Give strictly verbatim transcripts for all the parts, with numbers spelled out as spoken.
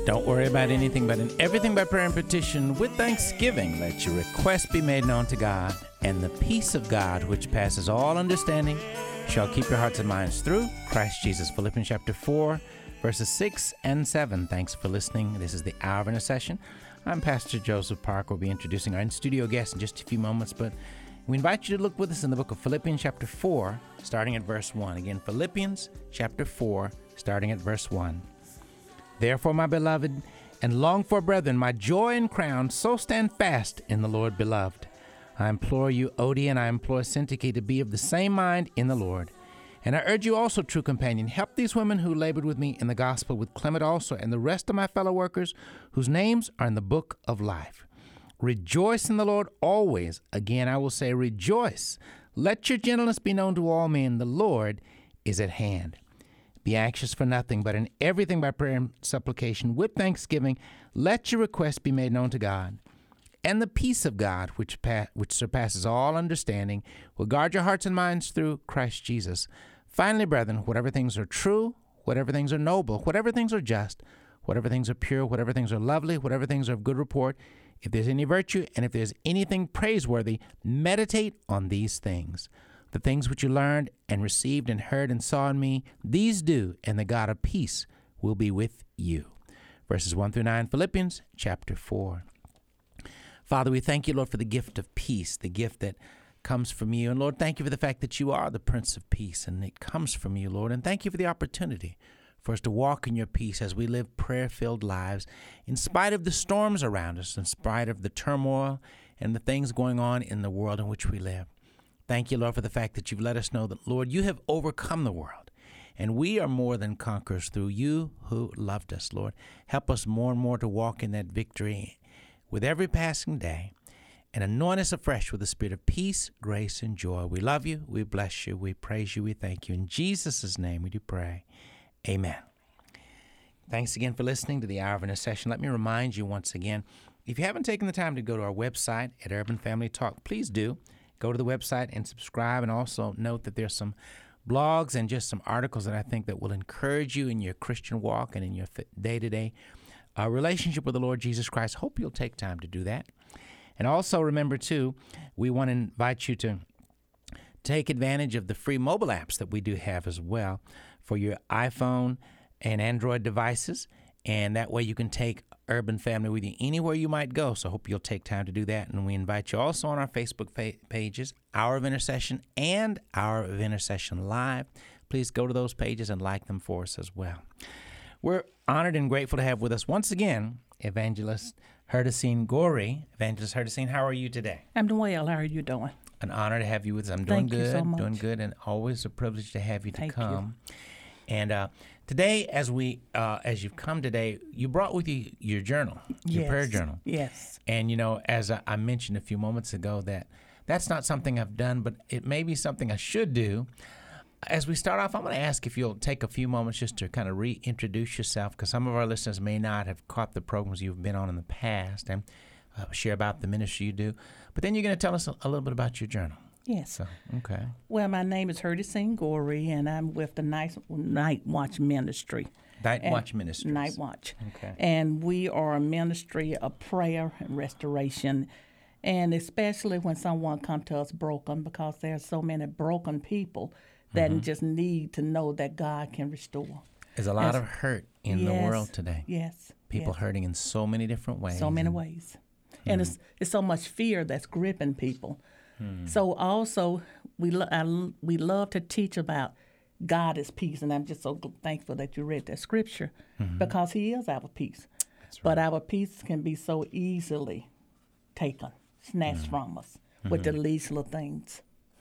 Don't worry about anything, but in everything by prayer and petition with thanksgiving, let your requests be made known to God, and the peace of God, which passes all understanding, shall keep your hearts and minds through Christ Jesus. Philippians chapter four, verses six and seven. Thanks for listening. This is the Hour of Intercession. I'm Pastor Joseph Parker. We'll be introducing our in-studio guest in just a few moments, but we invite you to look with us in the book of Philippians chapter four, starting at verse one. Again, Philippians chapter four, starting at verse one. Therefore, my beloved and longed for brethren, my joy and crown, so stand fast in the Lord, beloved. I implore you, Odie, and I implore Syntyche to be of the same mind in the Lord. And I urge you also, true companion, help these women who labored with me in the gospel, with Clement also, and the rest of my fellow workers, whose names are in the book of life. Rejoice in the Lord always. Again, I will say, rejoice. Let your gentleness be known to all men. The Lord is at hand. Be anxious for nothing, but in everything by prayer and supplication with thanksgiving, let your requests be made known to God. And the peace of God, which pa- which surpasses all understanding, will guard your hearts and minds through Christ Jesus. Finally, brethren, whatever things are true, whatever things are noble, whatever things are just, whatever things are pure, whatever things are lovely, whatever things are of good report, if there's any virtue and if there's anything praiseworthy, meditate on these things. The things which you learned and received and heard and saw in me, these do, and the God of peace will be with you. Verses one through nine, Philippians chapter four. Father, we thank you, Lord, for the gift of peace, the gift that comes from you. And Lord, thank you for the fact that you are the Prince of Peace, and it comes from you, Lord. And thank you for the opportunity for us to walk in your peace as we live prayer-filled lives, in spite of the storms around us, in spite of the turmoil and the things going on in the world in which we live. Thank you, Lord, for the fact that you've let us know that, Lord, you have overcome the world, and we are more than conquerors through you who loved us, Lord. Help us more and more to walk in that victory with every passing day, and anoint us afresh with the spirit of peace, grace, and joy. We love you, we bless you, we praise you, we thank you. In Jesus' name we do pray. Amen. Thanks again for listening to the Hour of Intercession. Let me remind you once again, if you haven't taken the time to go to our website at Urban Family Talk, please do. Go to the website and subscribe, and also note that there's some blogs and just some articles that I think that will encourage you in your Christian walk and in your day-to-day uh, relationship with the Lord Jesus Christ. Hope you'll take time to do that. And also remember, too, we want to invite you to take advantage of the free mobile apps that we do have as well for your iPhone and Android devices, and that way you can take Urban Family with you anywhere you might go. So I hope you'll take time to do that. And we invite you also on our Facebook fa- pages, Hour of Intercession and Hour of Intercession Live. Please go to those pages and like them for us as well. We're honored and grateful to have with us once again Evangelist Herdicine Goree. Evangelist Herdicine, how are you today? I'm doing well. How are you doing? An honor to have you with us. I'm doing Thank you good, so much. doing good, and always a privilege to have you to Thank come. You. And uh, today, as we, uh, as you've come today, you brought with you your journal, your Yes. prayer journal. Yes. And you know, as I, I mentioned a few moments ago, that that's not something I've done, but it may be something I should do. As we start off, I'm going to ask if you'll take a few moments just to kind of reintroduce yourself, because some of our listeners may not have caught the programs you've been on in the past, and uh, share about the ministry you do. But then you're going to tell us a, a little bit about your journal. Yes. So, okay. Well, my name is Herdicine Goree, and I'm with the Night, Night Watch Ministry. Night And- Watch Ministries. Night Watch. Okay. And we are a ministry of prayer and restoration, and especially when someone comes to us broken, because there are so many broken people that Mm-hmm. just need to know that God can restore. There's a lot Yes. of hurt in the Yes. world today. Yes. People yes. hurting in so many different ways. So many and- ways. And it's it's so much fear that's gripping people. Hmm. So also we lo- I, l- we love to teach about God is peace, and I'm just so gl- thankful that you read that scripture because He is our peace. That's But our peace can be so easily taken, snatched from us with the least little things.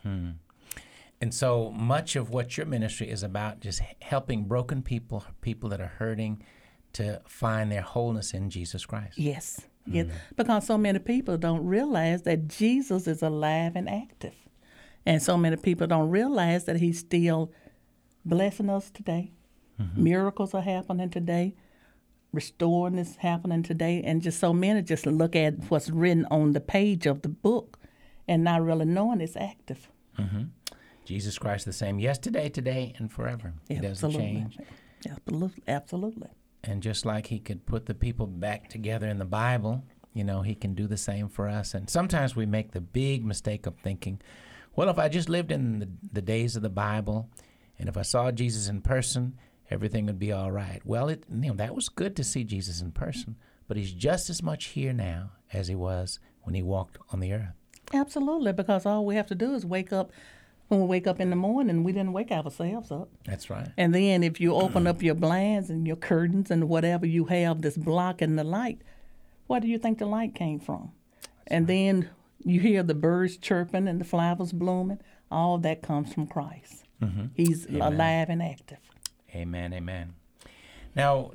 And so much of what your ministry is about, just helping broken people, people that are hurting, to find their wholeness in Jesus Christ. Yes, yes, because so many people don't realize that Jesus is alive and active. And so many people don't realize that He's still blessing us today. Miracles are happening today. Restoring is happening today. And just so many just look at what's written on the page of the book and not really knowing it's active. Mm-hmm. Jesus Christ the same yesterday, today, and forever. He doesn't Absolutely. change. Absolutely. Absolutely. And just like he could put the people back together in the Bible, you know, he can do the same for us. And sometimes we make the big mistake of thinking, well, if I just lived in the, the days of the Bible, and if I saw Jesus in person, everything would be all right. Well, it, you know, that was good to see Jesus in person, but he's just as much here now as he was when he walked on the earth. Absolutely, because all we have to do is wake up. When we wake up in the morning, we didn't wake ourselves up. That's right. And then if you open up your blinds and your curtains and whatever you have that's blocking the light, where do you think the light came from? That's and right. Then you hear the birds chirping and the flowers blooming. All that comes from Christ. Mm-hmm. He's amen. Alive and active. Amen, amen. Now,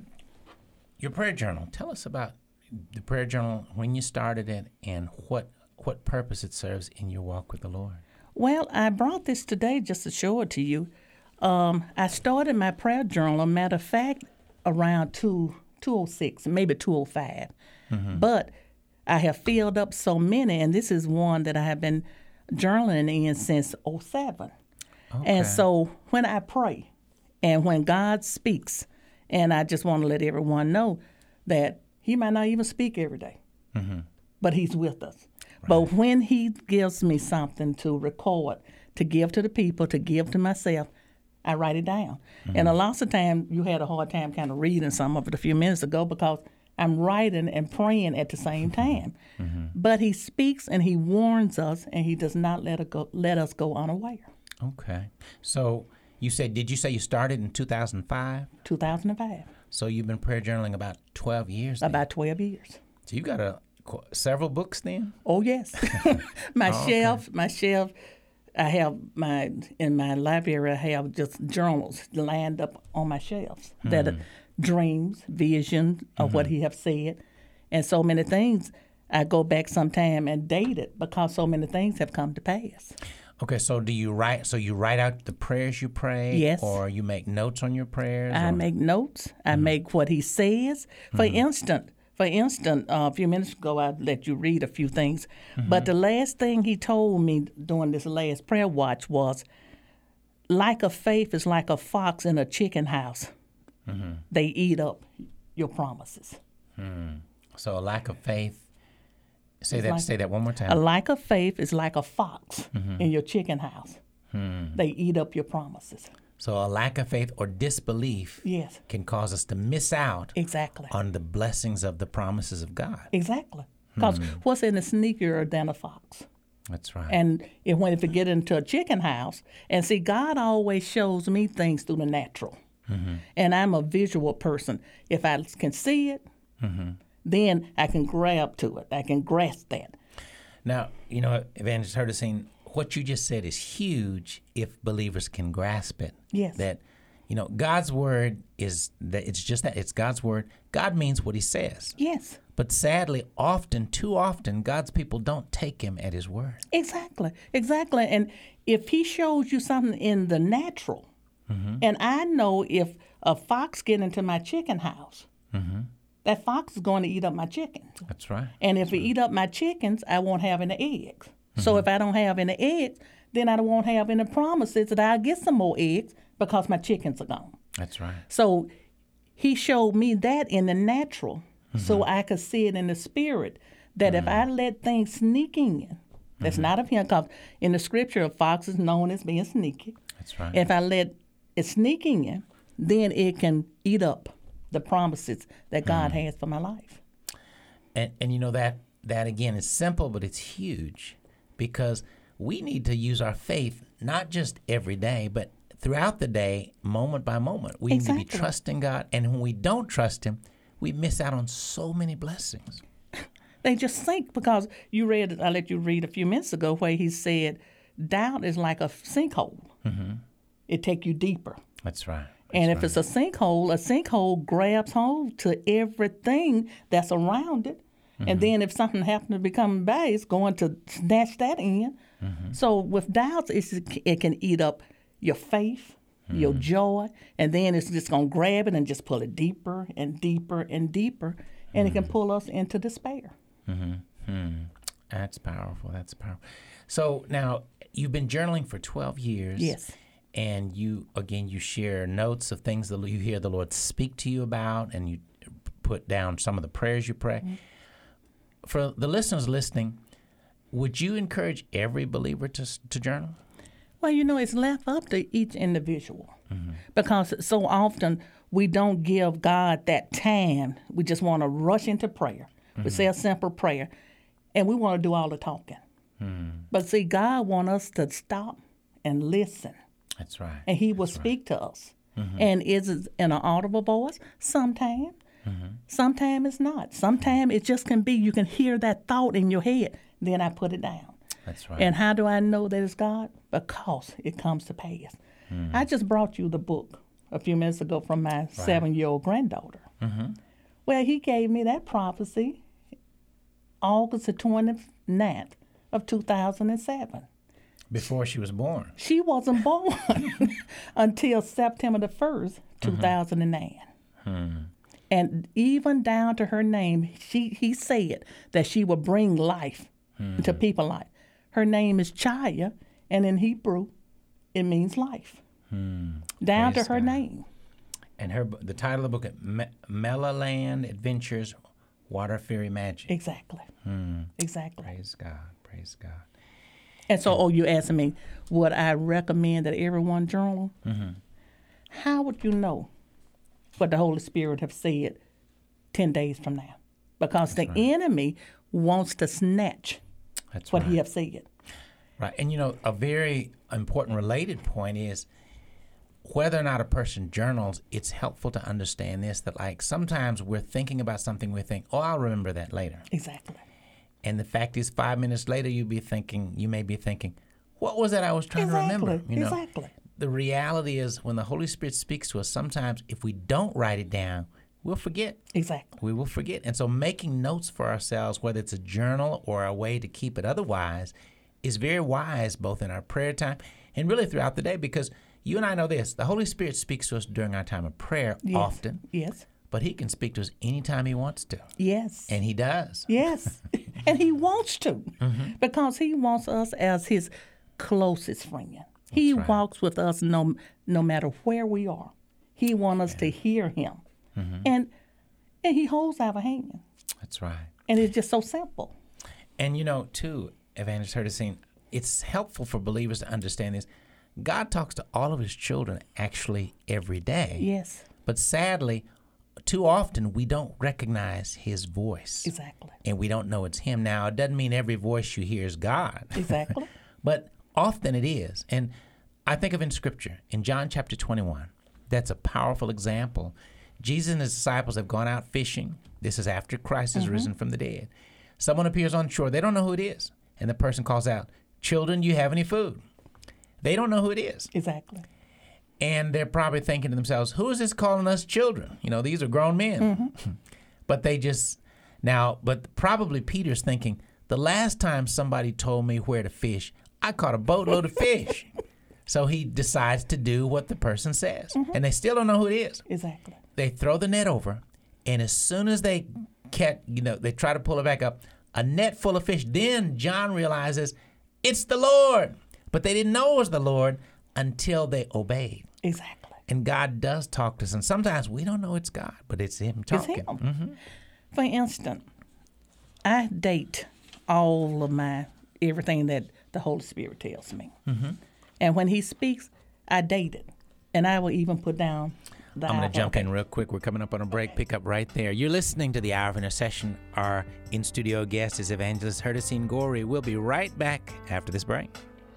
your prayer journal. Tell us about the prayer journal, when you started it, and what what purpose it serves in your walk with the Lord. Well, I brought this today just to show it to you. Um, I started my prayer journal, matter of fact, around two, two oh six, maybe two oh five. Mm-hmm. But I have filled up so many, and this is one that I have been journaling in since oh seven. Okay. And so when I pray and when God speaks, and I just want to let everyone know that he might not even speak every day, mm-hmm. but he's with us. Right. But when he gives me something to record, to give to the people, to give to myself, I write it down. Mm-hmm. And a lot of times you had a hard time kind of reading some of it a few minutes ago because I'm writing and praying at the same time. Mm-hmm. But he speaks and he warns us, and he does not let, it go, let us go unaware. Okay. So you said, did you say you started in two thousand five? two thousand five. So you've been prayer journaling about twelve years then? About twelve years. So you got a several books then? Oh, yes. my oh, shelf, okay. my shelf, I have my, in my library, I have just journals lined up on my shelves mm-hmm. that are dreams, visions of mm-hmm. what he have said. And so many things, I go back sometime and date it because so many things have come to pass. Okay, so do you write, so you write out the prayers you pray? Yes. Or you make notes on your prayers? I or? make notes. I mm-hmm. make what he says. For mm-hmm. instance, For instance, uh, a few minutes ago, I let you read a few things. Mm-hmm. But the last thing he told me during this last prayer watch was, like a faith is like a fox in a chicken house. Mm-hmm. They eat up your promises. Mm. So a lack of faith, say it's that like, say that one more time. A lack of faith is like a fox mm-hmm. in your chicken house. Mm. They eat up your promises. So a lack of faith or disbelief yes. can cause us to miss out exactly. on the blessings of the promises of God. Exactly. Because hmm. what's in a sneakier than a fox? That's right. And if, when if you get into a chicken house, and see, God always shows me things through the natural. Mm-hmm. And I'm a visual person. If I can see it, mm-hmm. then I can grab to it. I can grasp that. Now, you know, Evangelist Hurtesine, what you just said is huge if believers can grasp it. Yes. That, you know, God's word is that it's just that. It's God's word. God means what he says. Yes. But sadly, often, too often, God's people don't take him at his word. Exactly. Exactly. And if he shows you something in the natural, mm-hmm. and I know if a fox get into my chicken house, mm-hmm. that fox is going to eat up my chickens. That's right. And if That's it right. eat up my chickens, I won't have any eggs. Mm-hmm. So if I don't have any eggs, then I won't have any promises that I'll get some more eggs because my chickens are gone. That's right. So he showed me that in the natural mm-hmm. so I could see it in the spirit, that mm-hmm. if I let things sneak in, that's mm-hmm. not of him, because in the scripture, a fox is known as being sneaky. That's right. If I let it sneak in, then it can eat up the promises that God mm-hmm. has for my life. And, and you know, that, that again is simple, but it's huge. Because we need to use our faith not just every day, but throughout the day, moment by moment. We exactly. need to be trusting God. And when we don't trust him, we miss out on so many blessings. They just sink, because you read, I let you read a few minutes ago where he said, doubt is like a sinkhole. Mm-hmm. It take you deeper. That's right. That's and if right. it's a sinkhole, a sinkhole grabs hold to everything that's around it. Mm-hmm. And then if something happens to become bad, it's going to snatch that in. Mm-hmm. So with doubts, it's, it can eat up your faith, mm-hmm. your joy, and then it's just going to grab it and just pull it deeper and deeper and deeper, and mm-hmm. it can pull us into despair. Mm-hmm. Hmm. That's powerful. That's powerful. So now you've been journaling for twelve years. Yes. and you, again, you share notes of things that you hear the Lord speak to you about, and you put down some of the prayers you pray. Mm-hmm. For the listeners listening, would you encourage every believer to to journal? Well, you know, it's left up to each individual, mm-hmm. because so often we don't give God that time. We just want to rush into prayer. Mm-hmm. We say a simple prayer, and we want to do all the talking. Mm-hmm. But see, God wants us to stop and listen. That's right. And He will That's speak right. to us. Mm-hmm. And is it in an audible voice? Sometimes. Mm-hmm. Sometimes it's not. Sometimes it just can be you can hear that thought in your head. Then I put it down. That's right. And how do I know that it's God? Because it comes to pass. Mm-hmm. I just brought you the book a few minutes ago from my right. seven-year-old granddaughter. Mm-hmm. Well, he gave me that prophecy August the twenty-ninth of two thousand seven. Before she was born. She wasn't born until September the first, two thousand nine. Mm-hmm. And even down to her name, she he said that she would bring life mm-hmm. to people's life. Her name is Chaya, and in Hebrew, it means life. Hmm. Down Praise to her God. Name. And her the title of the book is Me- Melaland Adventures, Water Fairy Magic. Exactly. Hmm. Exactly. Praise God. Praise God. And so, oh, you asking me, would I recommend that everyone journal? Mm-hmm. How would you know what the Holy Spirit have said ten days from now? Because That's the right. enemy wants to snatch That's what right. he have said. Right. And, you know, a very important related point is whether or not a person journals, it's helpful to understand this, that, like, sometimes we're thinking about something, we think, oh, I'll remember that later. Exactly. And the fact is, five minutes later, you be thinking, you may be thinking, what was that I was trying exactly. to remember? You know? Exactly. The reality is, when the Holy Spirit speaks to us, sometimes if we don't write it down, we'll forget. Exactly. We will forget. And so making notes for ourselves, whether it's a journal or a way to keep it otherwise, is very wise, both in our prayer time and really throughout the day, because you and I know this. The Holy Spirit speaks to us during our time of prayer yes. often. Yes. But He can speak to us anytime He wants to. Yes. And He does. Yes. And He wants to, mm-hmm. because He wants us as His closest friend. He right. walks with us no no matter where we are. He wants us yeah. to hear Him. Mm-hmm. And and He holds our hand. That's right. And it's just so simple. And you know, too, Evangelist Hardesine, it's helpful for believers to understand this. God talks to all of His children actually every day. Yes. But sadly, too often we don't recognize His voice. Exactly. And we don't know it's Him. Now, it doesn't mean every voice you hear is God. Exactly. But often it is. And I think of in Scripture, in John chapter twenty-one, that's a powerful example. Jesus and His disciples have gone out fishing. This is after Christ has mm-hmm. risen from the dead. Someone appears on shore. They don't know who it is. And the person calls out, "Children, do you have any food?" They don't know who it is. Exactly. And they're probably thinking to themselves, who is this calling us children? You know, these are grown men. Mm-hmm. But they just, now, but probably Peter's thinking, the last time somebody told me where to fish, I caught a boatload of fish. So he decides to do what the person says. Mm-hmm. And they still don't know who it is. Exactly. They throw the net over, and as soon as they catch, you know, they try to pull it back up, a net full of fish. Then John realizes it's the Lord. But they didn't know it was the Lord until they obeyed. Exactly. And God does talk to us. And sometimes we don't know it's God, but it's Him talking. It's Him. Mm-hmm. For instance, I date all of my, everything that the Holy Spirit tells me. Mm-hmm. And when He speaks, I date it. And I will even put down the I'm going to jump okay. in real quick. We're coming up on a break. Okay. Pick up right there. You're listening to the Hour of Intercession. Our in-studio guest is Evangelist Hardesine Goree. We'll be right back after this break.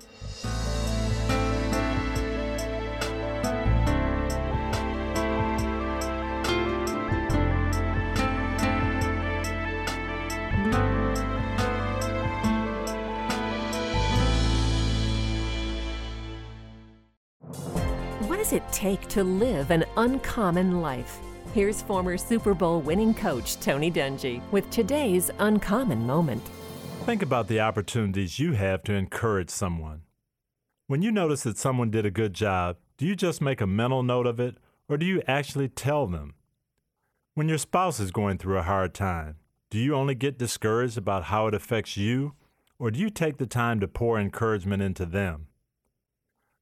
What does it take to live an uncommon life? Here's former Super Bowl winning coach Tony Dungy with today's uncommon moment. Think about the opportunities you have to encourage someone. When you notice that someone did a good job, do you just make a mental note of it, or do you actually tell them? When your spouse is going through a hard time, do you only get discouraged about how it affects you, or do you take the time to pour encouragement into them?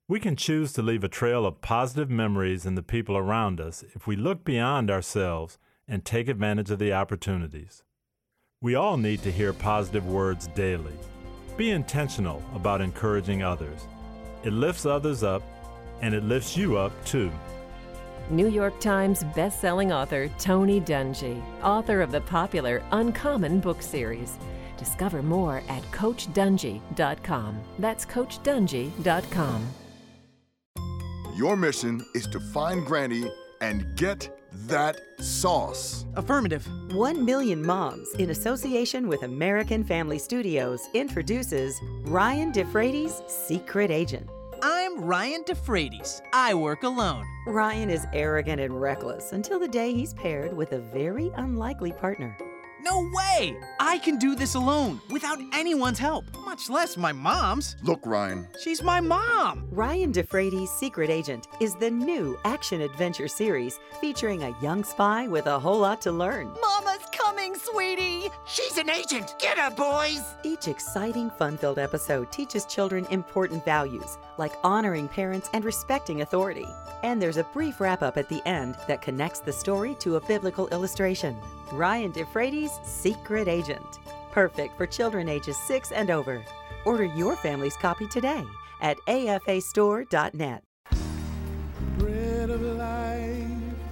We can choose to leave a trail of positive memories in the people around us if we look beyond ourselves and take advantage of the opportunities. We all need to hear positive words daily. Be intentional about encouraging others. It lifts others up, and it lifts you up too. New York Times best-selling author Tony Dungy, author of the popular Uncommon book series. Discover more at coach dungy dot com. That's coach dungy dot com. Your mission is to find Granny and get that sauce. Affirmative. One Million Moms, in association with American Family Studios, introduces Ryan DeFrady's Secret Agent. I'm Ryan DeFrady's. I work alone. Ryan is arrogant and reckless until the day he's paired with a very unlikely partner. No way! I can do this alone, without anyone's help, much less my mom's. Look, Ryan. She's my mom! Ryan DeFrady's Secret Agent is the new action-adventure series featuring a young spy with a whole lot to learn. Mama's coming, sweetie! She's an agent! Get her, boys! Each exciting, fun-filled episode teaches children important values, like honoring parents and respecting authority. And there's a brief wrap-up at the end that connects the story to a biblical illustration. Ryan DeFrady's Secret Agent. Perfect for children ages six and over. Order your family's copy today at A F A store dot net. Bread of life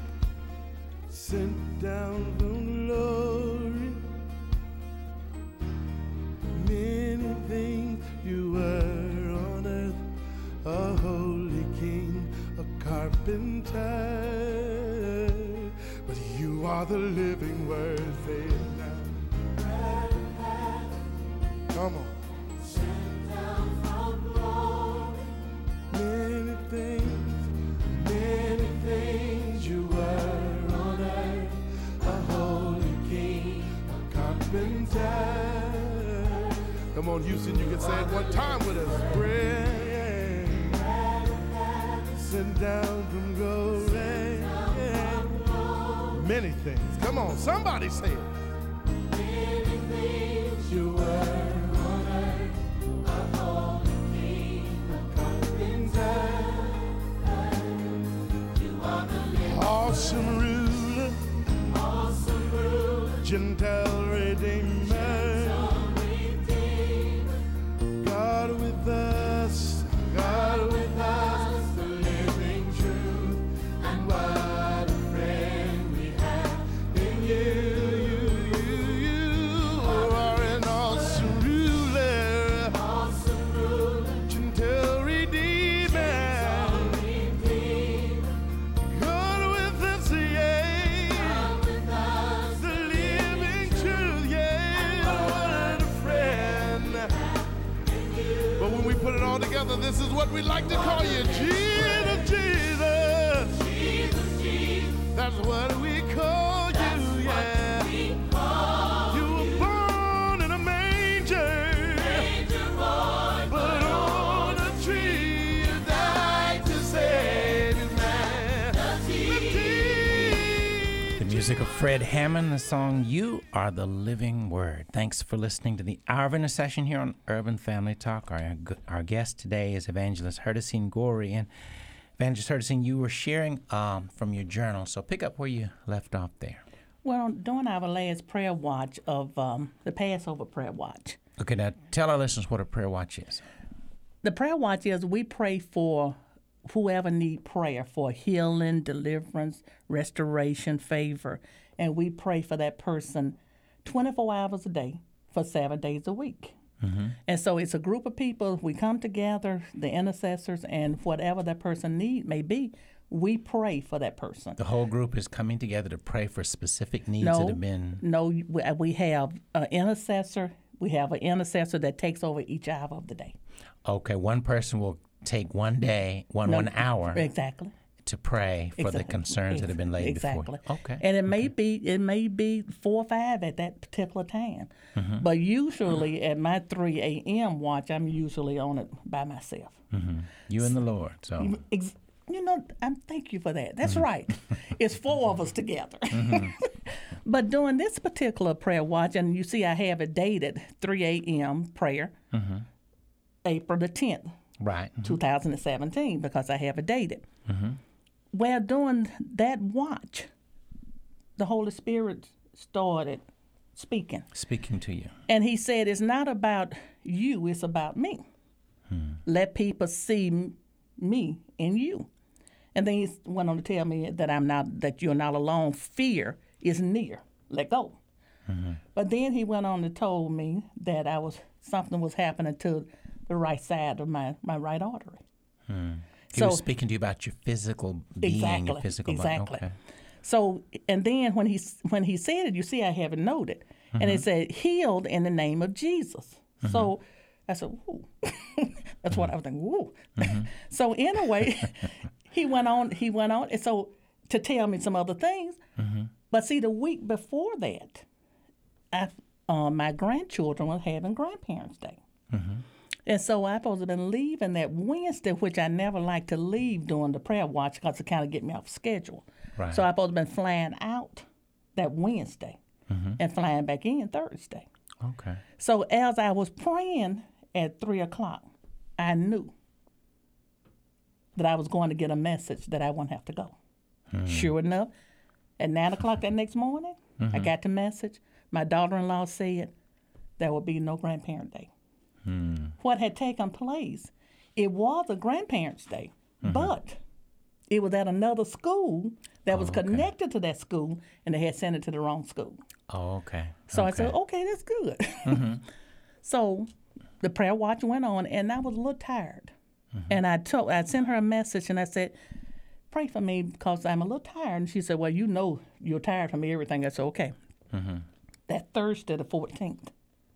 sent down from glory. Many things you were on earth, a holy king, a carpenter. But you are the living word, say it now. Come on. Sent down from glory. Many things, many things you were on earth, a holy king, a carpenter. Come on, Houston, you can say it one time with us. Bread, sent down from glory. Many things. Come on, somebody say it. Many things you were on earth, a holy king, a carpenter. You are the living awesome ruler, awesome ruler, gentle redeemer, gentle redeemer. God with us, God with us, the living truth, and what a friend we have in you. You, you, you are an awesome ruler, awesome ruler, gentle redeemer, gentle redeemer. God with us, yeah, God with us, the living truth, yeah, what a friend. But when we put it all together, this is what we like to call you, Jesus, Jesus, Jesus, Jesus. That's what we call That's you, yeah. We call you were you. Born in a manger, manger boy, but on a tree you died to save his man. The music of Fred Hammond, the song You Are the Living Word. Thanks for listening to the Hour of Intercession here on Urban Family Talk. Our, our guest today is Evangelist Hardesine Goree. And Evangelist Hardesine, you were sharing um, from your journal, so pick up where you left off there. Well, during our last prayer watch of um, the Passover prayer watch. Okay, now tell our listeners what a prayer watch is. The prayer watch is we pray for whoever need prayer for healing, deliverance, restoration, favor. And we pray for that person twenty-four hours a day for seven days a week. Mm-hmm. And so it's a group of people. We come together, the intercessors, and whatever that person need may be, we pray for that person. The whole group is coming together to pray for specific needs no, that have been... No, we have an intercessor. We have an intercessor that takes over each hour of the day. Okay, one person will take one day, one no, one hour. Exactly. To pray for exactly. the concerns exactly. that have been laid exactly. before. Okay. And it may okay. be it may be four or five at that particular time. Mm-hmm. But usually at my three a.m. watch, I'm usually on it by myself. Mm-hmm. You and the Lord. So Ex- you know, I'm thank you for that. That's mm-hmm. right. It's four of us together. Mm-hmm. But during this particular prayer watch, and you see I have it dated three a.m. prayer, mm-hmm. April the tenth. Right. Mm-hmm. two thousand seventeen, because I have it dated. Mm-hmm. Well, during that watch, the Holy Spirit started speaking. Speaking to you. And he said, it's not about you, it's about me. Hmm. Let people see m- me in you. And then he went on to tell me that I'm not, that you're not alone. Fear is near. Let go. Mm-hmm. But then he went on and told me that I was something was happening to the right side of my, my right artery. Hmm. He so, was speaking to you about your physical being, exactly, your physical exactly. body. Okay. So, and then when he when he said it, you see, I have it noted, mm-hmm. and it said healed in the name of Jesus. Mm-hmm. So I said, woo. That's mm-hmm. what I was thinking, woo. Mm-hmm. So anyway, he went on, he went on, and so to tell me some other things. Mm-hmm. But see, the week before that, I, uh, my grandchildren were having Grandparents' Day. Mm-hmm. And so I supposed to have been leaving that Wednesday, which I never like to leave during the prayer watch because it kind of get me off schedule. Right. So I supposed to have been flying out that Wednesday mm-hmm. and flying back in Thursday. Okay. So as I was praying at three o'clock, I knew that I was going to get a message that I wouldn't have to go. Mm-hmm. Sure enough, at nine o'clock that next morning, mm-hmm. I got the message. My daughter-in-law said there would be no Grandparent Day. Hmm. What had taken place, it was a Grandparents' Day, mm-hmm. but it was at another school that oh, was connected okay. to that school, and they had sent it to the wrong school. Oh, okay. So okay. I said, okay, that's good. Mm-hmm. So the prayer watch went on, and I was a little tired. Mm-hmm. And I told, I sent her a message, and I said, pray for me because I'm a little tired. And she said, well, you know you're tired from everything. I said, okay. Mm-hmm. That Thursday, the fourteenth.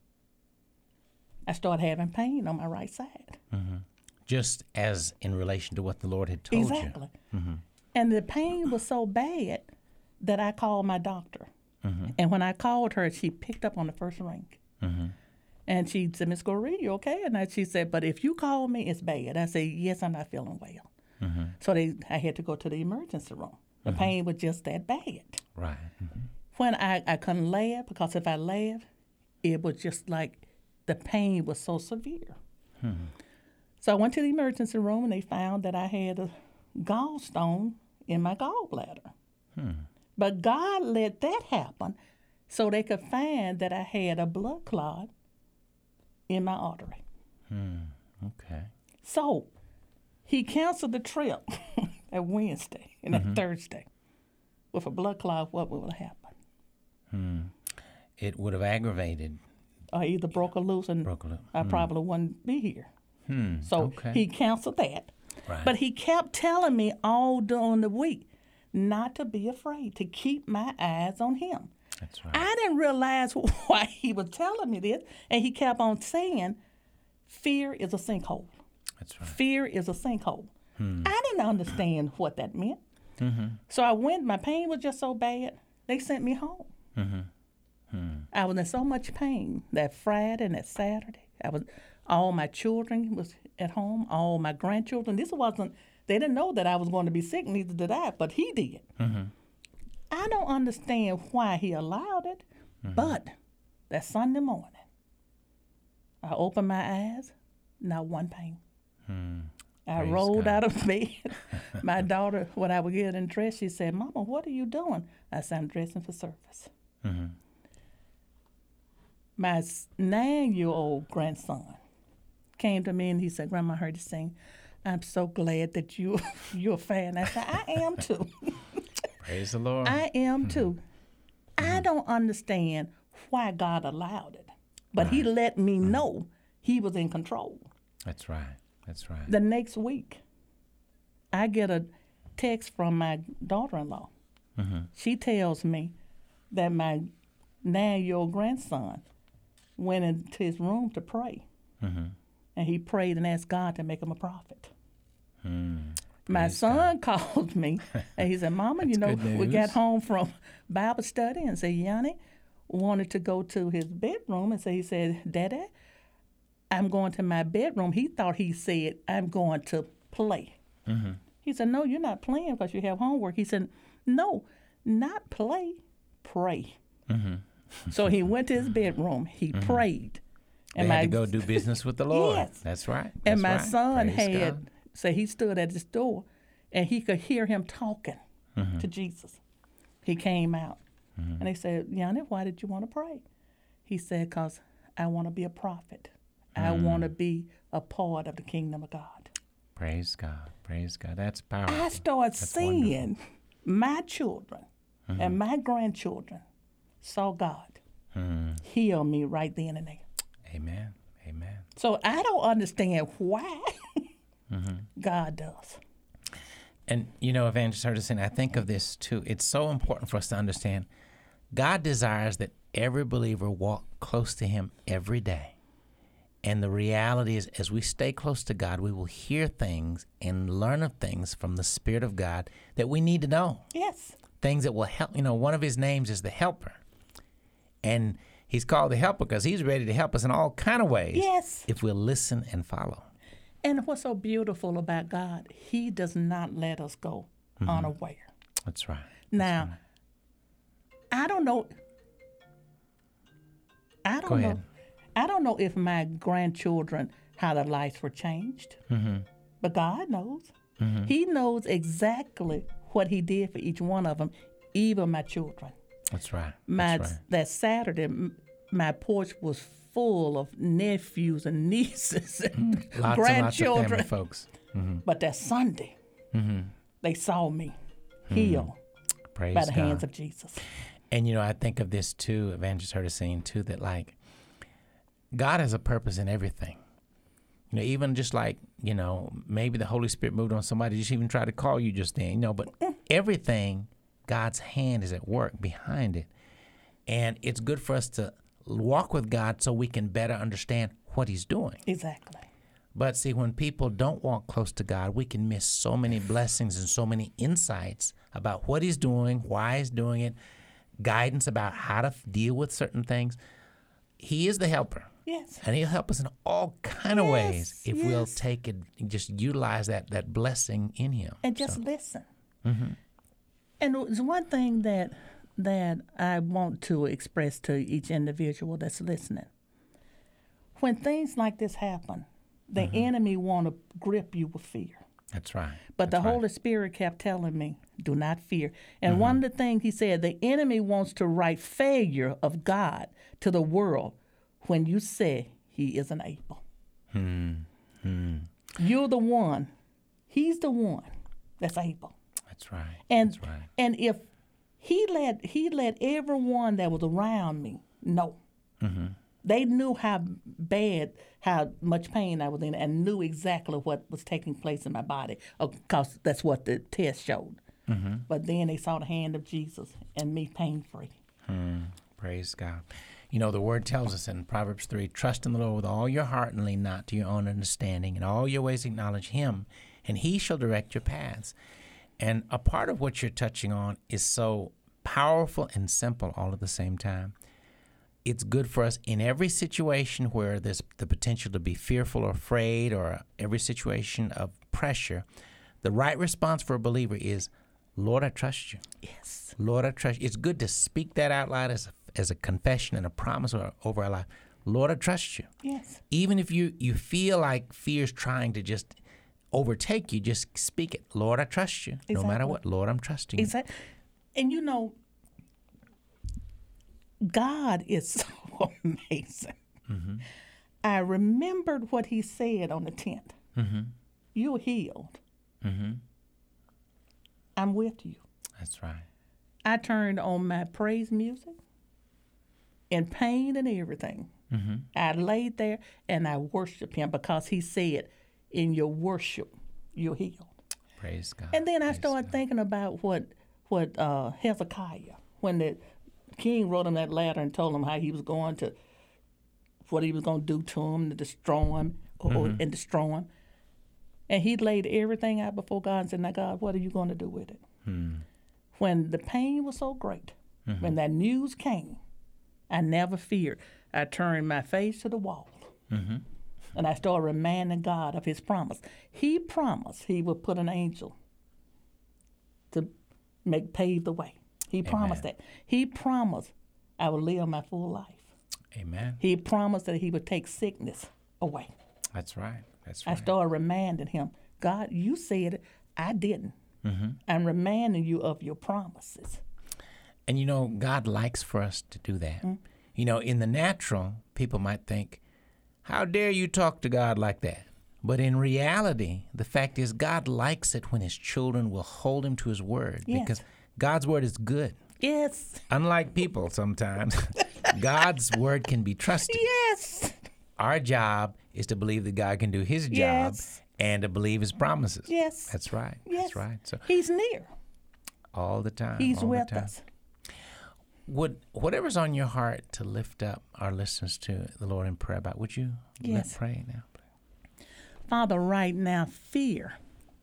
I started having pain on my right side. Mm-hmm. Just as in relation to what the Lord had told exactly. you. Exactly. Mm-hmm. And the pain was so bad that I called my doctor. Mm-hmm. And when I called her, she picked up on the first ring. Mm-hmm. And she said, Miss Goree, you okay? And I, she said, but if you call me, it's bad. I said, yes, I'm not feeling well. Mm-hmm. So they, I had to go to the emergency room. The mm-hmm. pain was just that bad. Right. Mm-hmm. When I, I couldn't laugh, because if I laughed, it was just like, the pain was so severe. Hmm. So I went to the emergency room, and they found that I had a gallstone in my gallbladder. Hmm. But God let that happen so they could find that I had a blood clot in my artery. Hmm. Okay. So he canceled the trip that Wednesday and mm-hmm. that Thursday. With a blood clot, what would have happened? Hmm. It would have aggravated. Or either broke or loose, and broke or loose. I hmm. probably wouldn't be here. Hmm. So okay. he canceled that. Right. But he kept telling me all during the week not to be afraid, to keep my eyes on him. That's right. I didn't realize why he was telling me this, and he kept on saying, fear is a sinkhole. That's right. Fear is a sinkhole. Hmm. I didn't understand what that meant. Mm-hmm. So I went, my pain was just so bad, they sent me home. Mm-hmm. Hmm. I was in so much pain that Friday and that Saturday. I was, all my children was at home, all my grandchildren. This wasn't, they didn't know that I was going to be sick, neither did I, but he did. Mm-hmm. I don't understand why he allowed it, mm-hmm. but that Sunday morning, I opened my eyes, not one pain. Hmm. I Praise rolled God. Out of bed. My daughter, when I was getting dressed, she said, Mama, what are you doing? I said, I'm dressing for service. Mm-hmm. My nine-year-old grandson came to me and he said, Grandma, I heard you sing. I'm so glad that you, you're a fan. I said, I am too. Praise the Lord. I am too. Mm-hmm. I don't understand why God allowed it, but right. he let me mm-hmm. know he was in control. That's right. That's right. The next week, I get a text from my daughter-in-law. Mm-hmm. She tells me that my nine-year-old grandson went into his room to pray. Mm-hmm. And he prayed and asked God to make him a prophet. Mm, my son God. called me, and he said, Mama, you know, we got home from Bible study, and said, Yanni wanted to go to his bedroom, and so he said, Daddy, I'm going to my bedroom. He thought he said, I'm going to play. Mm-hmm. He said, no, you're not playing because you have homework. He said, no, not play, pray. Mm-hmm. So he went to his bedroom. He mm-hmm. prayed. And they my, had to go do business with the Lord. Yes. That's right. And That's my right. son Praise had, God. so he stood at his door, and he could hear him talking Mm-hmm. to Jesus. He came out, mm-hmm. and he said, Yanni, why did you want to pray? He said, because I want to be a prophet. Mm. I want to be a part of the kingdom of God. Praise God. Praise God. That's powerful. I started That's seeing wonderful. my children mm-hmm. and my grandchildren saw God mm. heal me right then and there. Amen. Amen. So I don't understand why mm-hmm. God does. And, you know, Evangelist Hardison, I think of this, too. It's so important for us to understand God desires that every believer walk close to him every day. And the reality is, as we stay close to God, we will hear things and learn of things from the Spirit of God that we need to know. Yes. Things that will help. You know, one of his names is the Helper. And he's called the Helper because he's ready to help us in all kind of ways. Yes. If we'll listen and follow. And what's so beautiful about God, he does not let us go mm-hmm. unaware. That's right. Now, That's right. I don't know. I don't Go know. ahead. I don't know if my grandchildren, how their lives were changed. Mm-hmm. But God knows. Mm-hmm. He knows exactly what he did for each one of them, even my children. That's right. My, That's right. That Saturday, my porch was full of nephews and nieces and lots grandchildren. And lots of family folks. Mm-hmm. But that Sunday, mm-hmm. they saw me healed mm-hmm. Praise by the God. hands of Jesus. And, you know, I think of this, too, Evangelist Hardison, too, that, like, God has a purpose in everything. You know, even just like, you know, maybe the Holy Spirit moved on somebody, just even tried to call you just then, you know, but mm. everything, God's hand is at work behind it. And it's good for us to walk with God so we can better understand what he's doing. Exactly. But see, when people don't walk close to God, we can miss so many blessings and so many insights about what he's doing, why he's doing it, guidance about how to f- deal with certain things. He is the helper. Yes. And he'll help us in all kind of yes, ways if yes. we'll take it and just utilize that, that blessing in him. And just so. listen. Mm-hmm. And there's one thing that that I want to express to each individual that's listening. When things like this happen, the mm-hmm. enemy want to grip you with fear. That's right. But That's the right. Holy Spirit kept telling me, do not fear. And mm-hmm. one of the things he said, the enemy wants to write failure of God to the world when you say he isn't able. Mm-hmm. You're the one. He's the one that's able. That's right. And That's right. and if he let he let everyone that was around me know. Mm-hmm. They knew how bad, how much pain I was in, and knew exactly what was taking place in my body, because that's what the test showed. Mm-hmm. But then they saw the hand of Jesus and me pain-free. Mm, praise God. You know, the word tells us in Proverbs three, trust in the Lord with all your heart and lean not to your own understanding. In all your ways acknowledge him, and he shall direct your paths. And a part of what you're touching on is so powerful and simple all at the same time. It's good for us in every situation where there's the potential to be fearful or afraid, or every situation of pressure. The right response for a believer is, Lord, I trust you. Yes. Lord, I trust you. It's good to speak that out loud as a, as a confession and a promise over our life. Lord, I trust you. Yes. Even if you, you feel like fear's trying to just overtake you, just speak it. Lord, I trust you. Exactly. No matter what. Lord, I'm trusting you. Exactly. And you know, God is so amazing. Mm-hmm. I remembered what he said on the tenth. Mm-hmm. You're healed. Mm-hmm. I'm with you. That's right. I turned on my praise music in pain and everything. Mm-hmm. I laid there and I worshiped him because he said, in your worship, you're healed. Praise God. And then I Praise started God. thinking about what what uh, Hezekiah, when the king wrote him that letter and told him how he was going to, what he was going to do to him, to destroy him, or, mm-hmm. and destroy him. And he laid everything out before God and said, now, God, what are you going to do with it? Hmm. When the pain was so great, mm-hmm. when that news came, I never feared. I turned my face to the wall. Mm-hmm. And I started reminding God of his promise. He promised he would put an angel to make pave the way. He Amen. promised that. He promised I would live my full life. Amen. He promised that he would take sickness away. That's right. That's I right. started reminding him, God, you said it. I didn't. Mm-hmm. I'm reminding you of your promises. And, you know, God likes for us to do that. Mm-hmm. You know, in the natural, people might think, how dare you talk to God like that? But in reality, the fact is God likes it when his children will hold him to his word. Yes. Because God's word is good. Yes. Unlike people sometimes, God's word can be trusted. Yes. Our job is to believe that God can do his job Yes. and to believe his promises. Yes. That's right. Yes. That's right. So he's near. all the time. He's all with the time. us. Would whatever's on your heart to lift up our listeners to the Lord in prayer about, would you Yes. let pray now? Father, right now, fear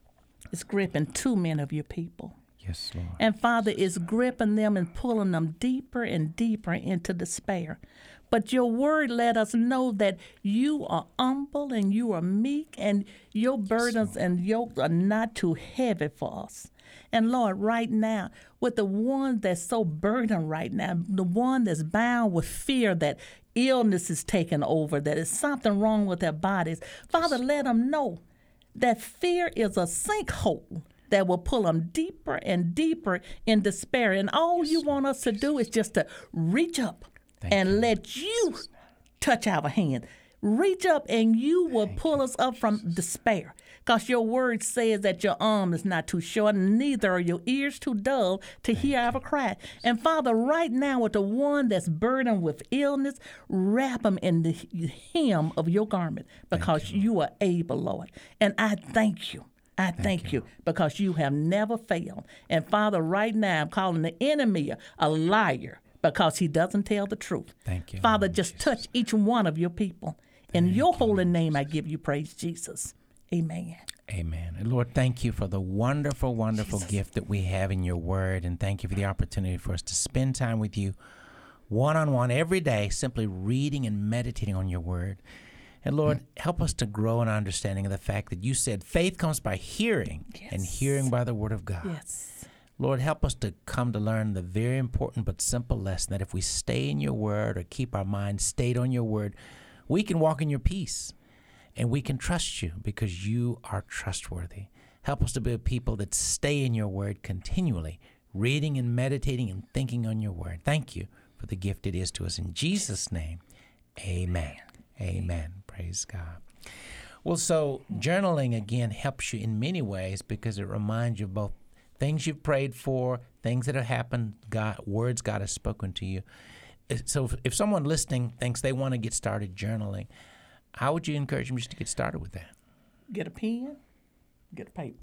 is gripping too many of your people. Yes, Lord. And Father, is gripping them and pulling them deeper and deeper into despair. But your word let us know that you are humble and you are meek, and your burdens and yokes are not too heavy for us. And Lord, right now, with the one that's so burdened right now, the one that's bound with fear that illness is taking over, that is something wrong with their bodies, Father, let them know that fear is a sinkhole that will pull them deeper and deeper in despair. And all you want us to do is just to reach up Thank and you. let you touch our hand. Reach up and you will Thank pull you. us up from despair. Because your word says that your arm is not too short, and neither are your ears too dull to Thank hear our cry. And Father, right now with the one that's burdened with illness, wrap him in the hem of your garment, because you, you are able, Lord. And I thank you. I thank, Thank you. you. because you have never failed. And Father, right now I'm calling the enemy a, a liar, because he doesn't tell the truth. Thank you, Father, Lord just Jesus. touch each one of your people. In Thank your you, holy Lord name I give you praise, Jesus. Amen. Amen. And Lord, thank you for the wonderful, wonderful Jesus. gift that we have in your word. And thank you for the opportunity for us to spend time with you one-on-one every day, simply reading and meditating on your word. And Lord, help us to grow in our understanding of the fact that you said faith comes by hearing, and Yes. hearing by the word of God. Yes. Lord, help us to come to learn the very important but simple lesson that if we stay in your word or keep our minds stayed on your word, we can walk in your peace, and we can trust you because you are trustworthy. Help us to be a people that stay in your word continually, reading and meditating and thinking on your word. Thank you for the gift it is to us. In Jesus' name, amen. Amen. Praise God. Well, so journaling, again, helps you in many ways because it reminds you of both things you've prayed for, things that have happened, God, words God has spoken to you. So if, if someone listening thinks they want to get started journaling, how would you encourage them just to get started with that? Get a pen, get a paper.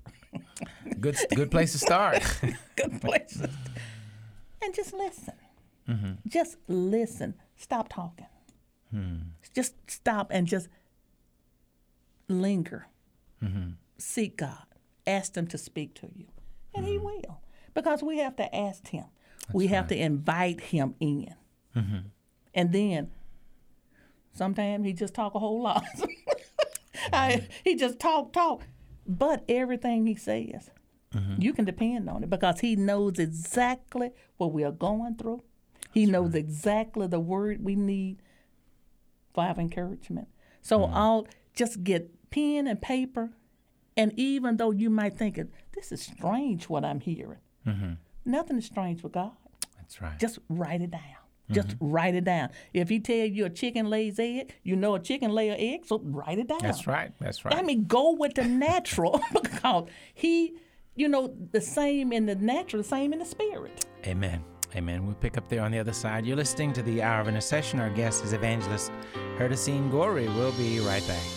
Good, good place to start. Good place. And just listen. Mm-hmm. Just listen. Stop talking. Hmm. Just stop and just linger. Mm-hmm. Seek God. Ask him to speak to you. And Mm-hmm. he will. Because we have to ask him. we have right. to invite him in. Mm-hmm. And then sometimes he just talk a whole lot. I, he just talk, talk. But everything he says, Mm-hmm. you can depend on it because he knows exactly what we are going through. He That's knows right. exactly the word we need for our encouragement. So Mm-hmm. I'll just get pen and paper, and even though you might think, this is strange what I'm hearing, Mm-hmm. nothing is strange with God. That's right. Just write it down. Just write it down. If he tell you a chicken lays egg, you know a chicken lay an egg, so write it down. That's right. That's right. I mean, go with the natural because he, you know, the same in the natural, the same in the spirit. Amen. Amen. We'll pick up there on the other side. You're listening to the Hour of Intercession. Our guest is Evangelist Herdicine Gorey. We'll be right back.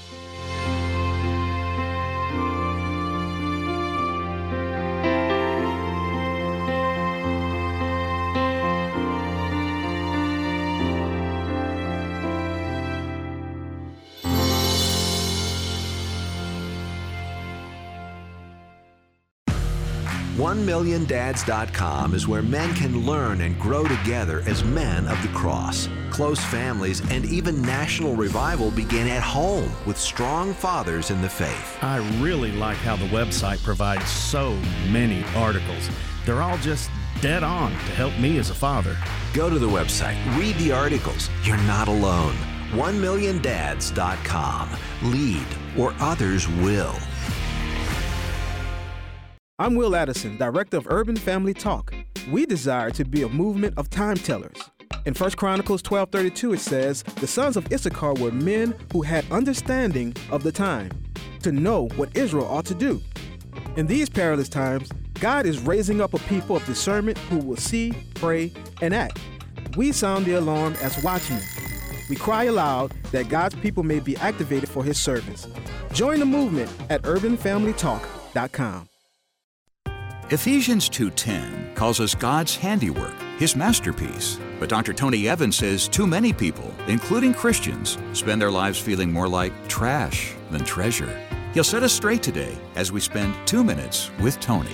one million dads dot com is where men can learn and grow together as men of the cross. Close families and even national revival begin at home with strong fathers in the faith. I really like how the website provides so many articles. They're all just dead on to help me as a father. Go to the website, read the articles. You're not alone. one million dads dot com. Lead, or others will. I'm Will Addison, Director of Urban Family Talk. We desire to be a movement of time tellers. In First Chronicles twelve thirty-two, it says, "The sons of Issachar were men who had understanding of the time, to know what Israel ought to do." In these perilous times, God is raising up a people of discernment who will see, pray, and act. We sound the alarm as watchmen. We cry aloud that God's people may be activated for His service. Join the movement at urban family talk dot com. Ephesians two ten calls us God's handiwork, His masterpiece. But Doctor Tony Evans says too many people, including Christians, spend their lives feeling more like trash than treasure. He'll set us straight today as we spend two minutes with Tony.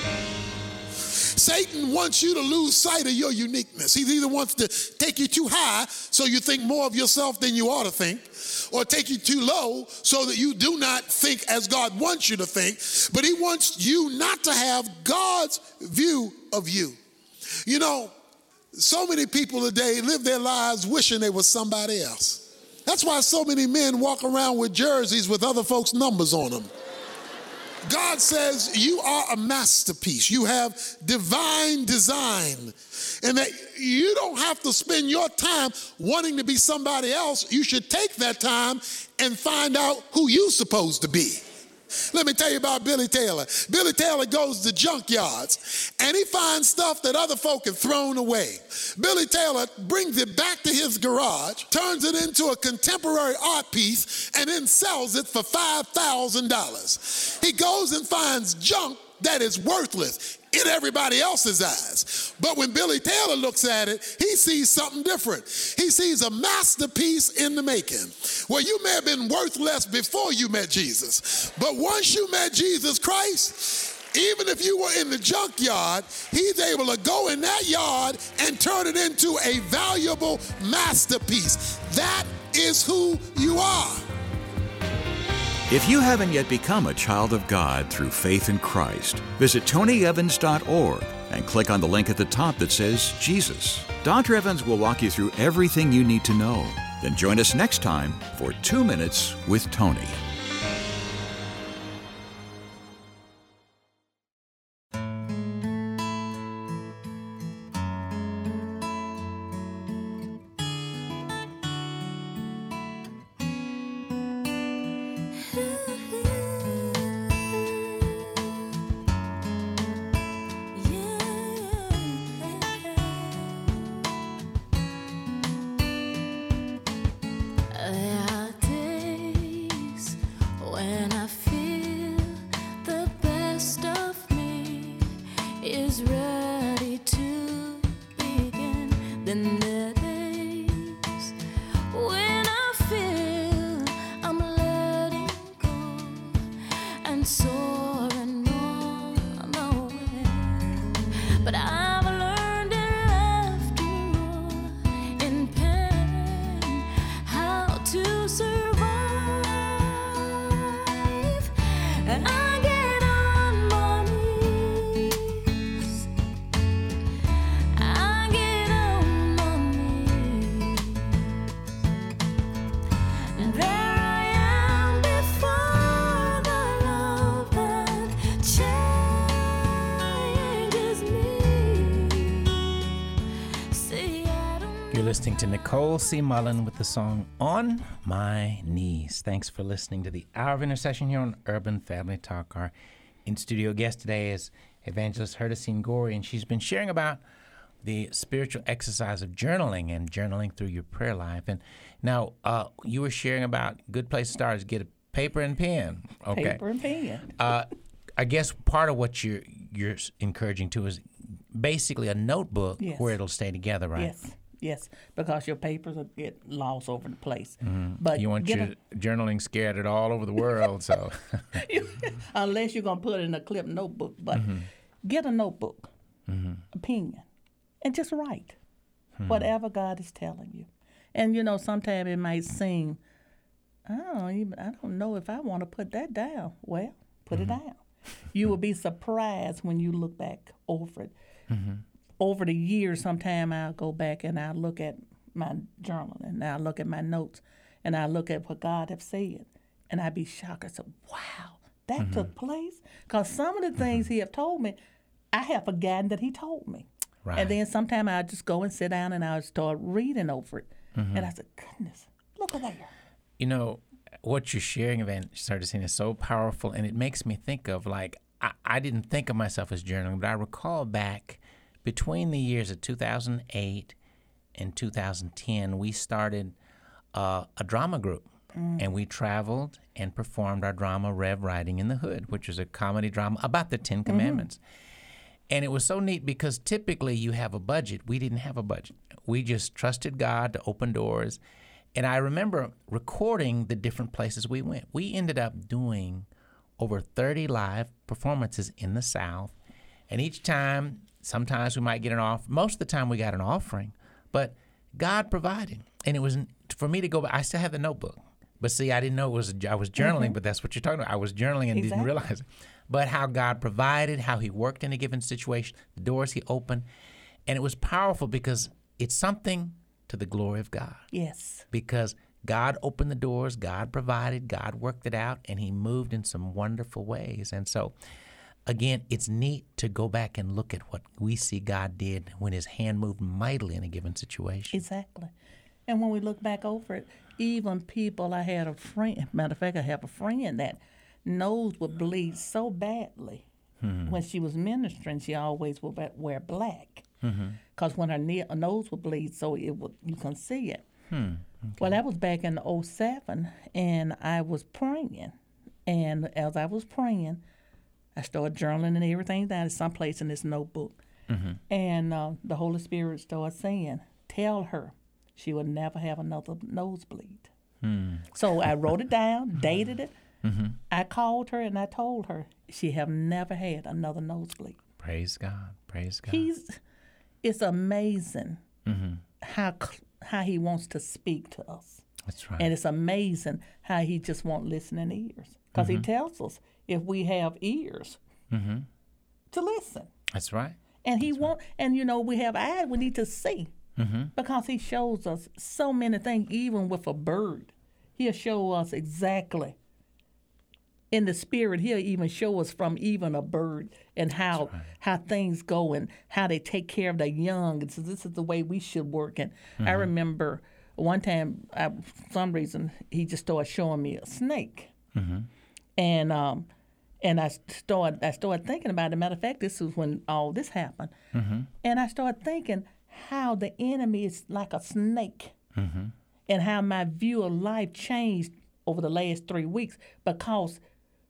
Satan wants you to lose sight of your uniqueness. He either wants to take you too high so you think more of yourself than you ought to think, or take you too low so that you do not think as God wants you to think. But he wants you not to have God's view of you. You know, so many people today live their lives wishing they were somebody else. That's why so many men walk around with jerseys with other folks' numbers on them. God says you are a masterpiece. You have divine design, and that you don't have to spend your time wanting to be somebody else. You should take that time and find out who you're supposed to be. Let me tell you about Billy Taylor. Billy Taylor goes to junkyards and he finds stuff that other folk have thrown away. Billy Taylor brings it back to his garage, turns it into a contemporary art piece, and then sells it for five thousand dollars. He goes and finds junk that is worthless in everybody else's eyes. But when Billy Taylor looks at it, he sees something different. He sees a masterpiece in the making. Well, you may have been worth less before you met Jesus, but once you met Jesus Christ, even if you were in the junkyard, he's able to go in that yard and turn it into a valuable masterpiece. That is who you are. If you haven't yet become a child of God through faith in Christ, visit tony evans dot org and click on the link at the top that says Jesus. Doctor Evans will walk you through everything you need to know. Then join us next time for Two Minutes with Tony. Listening to Nicole C. Mullen with the song On My Knees. Thanks for listening to the Hour of Intercession here on Urban Family Talk. Our in-studio guest today is Evangelist Herdicine Gorey, and she's been sharing about the spiritual exercise of journaling and journaling through your prayer life. And now uh, you were sharing about a good place to start is get a paper and pen. Okay. Paper and pen. Uh, I guess part of what you're, you're encouraging to is basically a notebook Yes. where it'll stay together, right? Yes. Yes, because your papers will get lost over the place. Mm-hmm. But you want get your a, journaling scattered all over the world, so unless you're gonna put it in a clip notebook, but mm-hmm. get a notebook, mm-hmm. a pen, and just write mm-hmm. whatever God is telling you. And you know, sometimes it might seem, I don't even, I don't know if I want to put that down. Well, put mm-hmm. it down. You will be surprised when you look back over it. Mm-hmm. over the years, sometime I'll go back and I'll look at my journal and I'll look at my notes and I'll look at what God have said, and I'd be shocked. I said, wow, that mm-hmm. took place? Because some of the things mm-hmm. he have told me, I have forgotten that he told me. Right. And then sometime I'll just go and sit down and I'll start reading over it. Mm-hmm. And I said, goodness, look at that. You know, what you're sharing, Evangelist Ernestine, is so powerful, and it makes me think of, like, I, I didn't think of myself as journaling, but I recall back between the years of two thousand eight and two thousand ten, we started uh, a drama group, mm. and we traveled and performed our drama, Rev Riding in the Hood, which was a comedy drama about the Ten Commandments. Mm-hmm. And it was so neat because typically you have a budget. We didn't have a budget. We just trusted God to open doors. And I remember recording the different places we went. We ended up doing over thirty live performances in the South. And each time, sometimes we might get an offering. Most of the time we got an offering. But God provided. And it was, for me to go back, I still have the notebook. But see, I didn't know it was, I was journaling, mm-hmm. but that's what you're talking about. I was journaling and exactly. didn't realize it. But how God provided, how he worked in a given situation, the doors he opened. And it was powerful because it's something to the glory of God. Yes. Because God opened the doors, God provided, God worked it out, and he moved in some wonderful ways. And so, again, it's neat to go back and look at what we see God did when his hand moved mightily in a given situation. Exactly. And when we look back over it, even people, I had a friend, matter of fact, I have a friend that nose would bleed so badly. Hmm. When she was ministering, she always would wear black. Because mm-hmm. when her ne- nose would bleed, so it would, you can see it. Hmm. Okay. Well, that was back in oh seven, and I was praying. And as I was praying, I started journaling and everything down someplace in this notebook. Mm-hmm. And uh, the Holy Spirit started saying, tell her she would never have another nosebleed. Hmm. So I wrote it down, dated it. Mm-hmm. I called her and I told her she have never had another nosebleed. Praise God. Praise God. He's, it's amazing mm-hmm. how how he wants to speak to us. That's right. And it's amazing how he just wants listening ears. Because mm-hmm. he tells us if we have ears mm-hmm. to listen. That's right. And he That's won't. Right. And you know, we have eyes. We need to see mm-hmm. because he shows us so many things. Even with a bird, he'll show us exactly. In the spirit, he'll even show us from even a bird and how right. how things go and how they take care of their young. And so this is the way we should work. And mm-hmm. I remember one time, I, for some reason, he just started showing me a snake, mm-hmm. and um, and I started I started thinking about it. Matter of fact, this was when all this happened, mm-hmm. and I started thinking how the enemy is like a snake, mm-hmm. and how my view of life changed over the last three weeks because.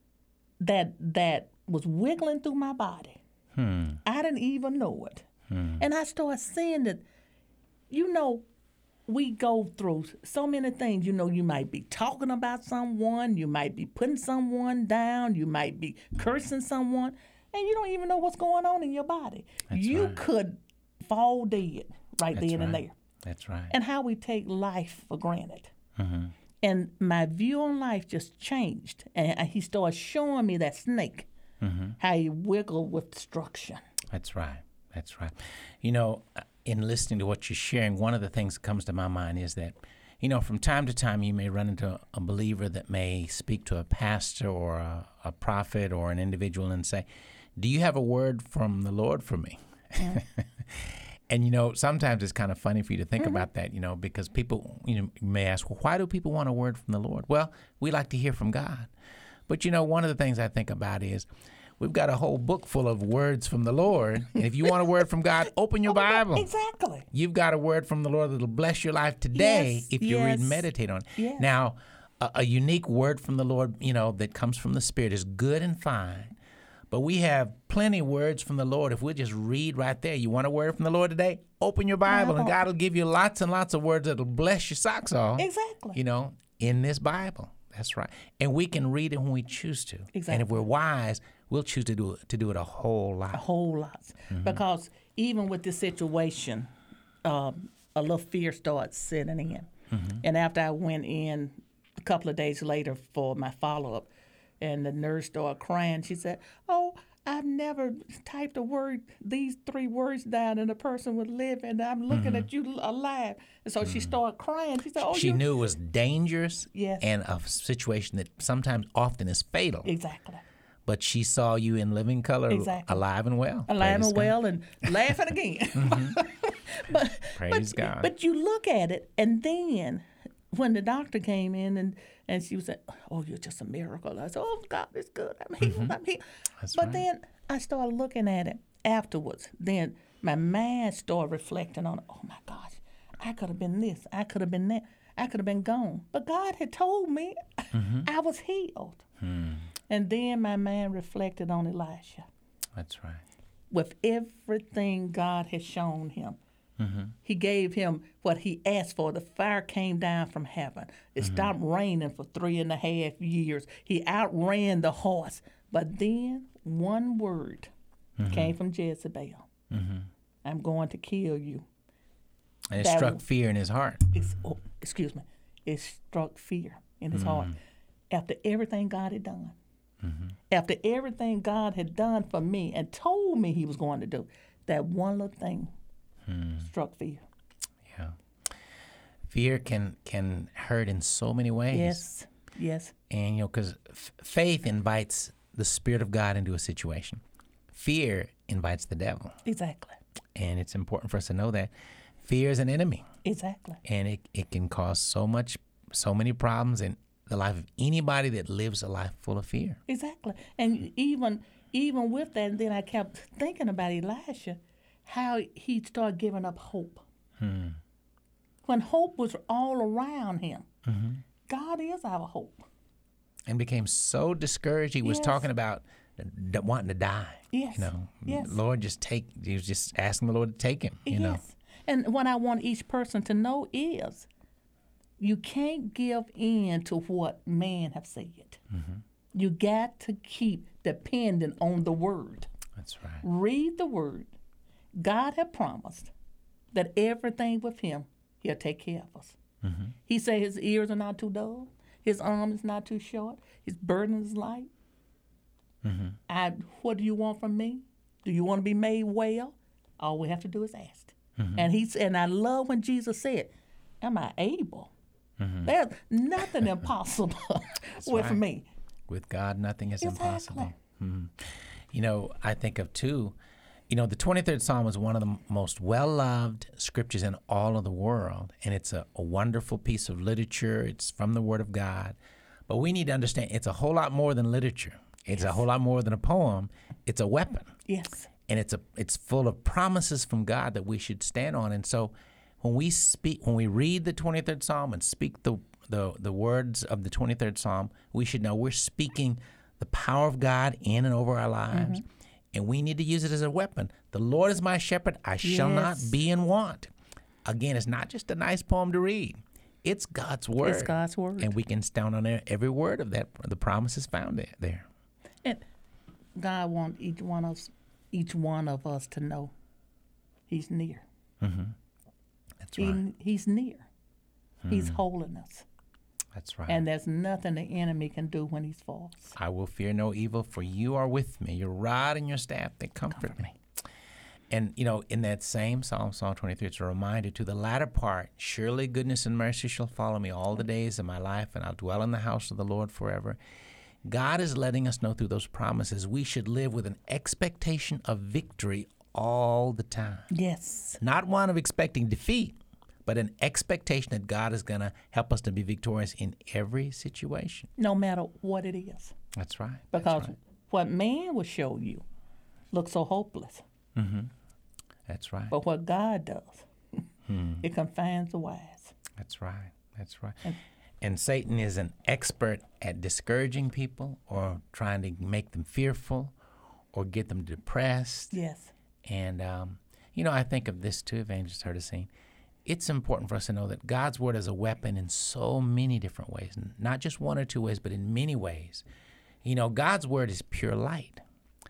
that that was wiggling through my body. Hmm. I didn't even know it. Hmm. And I started seeing that, you know, we go through so many things. You know, you might be talking about someone, you might be putting someone down, you might be cursing someone, and you don't even know what's going on in your body. That's you right. could fall dead right That's then right. and there. That's right. And how we take life for granted. Mm-hmm. And my view on life just changed. And he started showing me that snake, mm-hmm. how he wiggled with destruction. That's right. That's right. You know, in listening to what you're sharing, one of the things that comes to my mind is that, you know, from time to time you may run into a believer that may speak to a pastor or a, a prophet or an individual and say, do you have a word from the Lord for me? Yeah. And, you know, sometimes it's kind of funny for you to think mm-hmm. about that, you know, because people, you know, may ask, well, why do people want a word from the Lord? Well, we like to hear from God. But, you know, one of the things I think about is we've got a whole book full of words from the Lord. And if you want a word from God, open your Bible. Exactly. You've got a word from the Lord that will bless your life today yes, if you yes. read and meditate on it. Yes. Now, a, a unique word from the Lord, you know, that comes from the Spirit is good and fine. But we have plenty of words from the Lord. If we'll just read right there, you want a word from the Lord today? Open your Bible, uh-huh. and God will give you lots and lots of words that will bless your socks off. Exactly. You know, in this Bible. That's right. And we can read it when we choose to. Exactly. And if we're wise, we'll choose to do it, to do it a whole lot. A whole lot. Mm-hmm. Because even with this situation, um, a little fear started setting in. Mm-hmm. And after I went in a couple of days later for my follow-up, and the nurse started crying. She said, oh, I've never typed a word, these three words down, and a person would live, and I'm looking Mhm. at you alive. And so she started crying. She said, "Oh, She you knew it was dangerous Yes. and a situation that sometimes often is fatal. Exactly. But she saw you in living color, Exactly. alive and well. alive Praise and God. well and laughing again." but Praise but, God. but you look at it, and then when the doctor came in and, and she was like, "Oh, you're just a miracle." I said, "Oh, God is good. I'm healed. I'm healed." That's but right. then I started looking at it afterwards. Then my mind started reflecting on, "Oh my gosh, I could have been this. I could have been that. I could have been gone." But God had told me I was healed. Hmm. And then my mind reflected on Elisha That's right. with everything God had shown him. Mm-hmm. He gave him what he asked for. The fire came down from heaven. It stopped raining for three and a half years. He outran the horse. But then one word Mhm. came from Jezebel. Mm-hmm. "I'm going to kill you." And it That struck w- fear in his heart. It's, oh, excuse me. It struck fear in his heart. Mm. After everything God had done. Mm-hmm. After everything God had done for me and told me he was going to do, that one little thing Hmm. struck fear. Yeah. Fear can can hurt in so many ways. Yes, yes. And, you know, because f- faith invites the Spirit of God into a situation. Fear invites the devil. Exactly. And it's important for us to know that fear is an enemy. Exactly. And it, it can cause so much, so many problems in the life of anybody that lives a life full of fear. Exactly. And even even with that, and then I kept thinking about Elisha, how he started giving up hope. Hmm. When hope was all around him. Mm-hmm. God is our hope. And became so discouraged. He was Yes. talking about d- wanting to die. Yes. You know, Yes. Lord, just take, he was just asking the Lord to take him, you know. Yes. And what I want each person to know is you can't give in to what man have said. Mhm. You got to keep depending on the word. That's right. Read the word. God had promised that everything with him, he'll take care of us. Mhm. He said his ears are not too dull. His arm is not too short. His burden is light. Mhm. I, what do you want from me? Do you want to be made well? All we have to do is ask. Mhm. And he said, and I love when Jesus said, "Am I able?" Mhm. There's nothing impossible with right. me. With God, nothing is Exactly. impossible. Mhm. You know, I think of too, you know, the twenty-third Psalm is one of the m- most well-loved scriptures in all of the world, and it's a, a wonderful piece of literature. It's from the Word of God. But we need to understand it's a whole lot more than literature. It's a whole lot more than a poem. It's a weapon. Yes. And it's a it's full of promises from God that we should stand on. And so when we speak, when we read the twenty-third Psalm and speak the the, the words of the twenty-third Psalm, we should know we're speaking the power of God in and over our lives. Mhm. And we need to use it as a weapon. The Lord is my shepherd, I shall not Yes. be in want. Again, it's not just a nice poem to read. It's God's word. It's God's word. And we can stand on there, every word of that. The promise is found there. there. And God wants each one of us, each one of us to know he's near. Mm-hmm. That's He- right. He's near. He's Hmm. holding us. That's right. And there's nothing the enemy can do when he's for us. I will fear no evil, for you are with me. Your rod and your staff, they comfort, me. And, you know, in that same Psalm, Psalm twenty-three, it's a reminder to the latter part, surely goodness and mercy shall follow me all the days of my life, and I'll dwell in the house of the Lord forever. God is letting us know through those promises we should live with an expectation of victory all the time. Yes. Not one of expecting defeat, but an expectation that God is going to help us to be victorious in every situation. No matter what it is. That's right. Because what man will show you looks so hopeless. Mm-hmm. That's right. But what God does, Hmm. it confines the wise. That's right. That's right. And Satan is an expert at discouraging people or trying to make them fearful or get them depressed. Yes. And, um, you know, I think of this too, Evangelist Hardesine. It's important for us to know that God's word is a weapon in so many different ways, not just one or two ways, but in many ways. You know, God's word is pure light.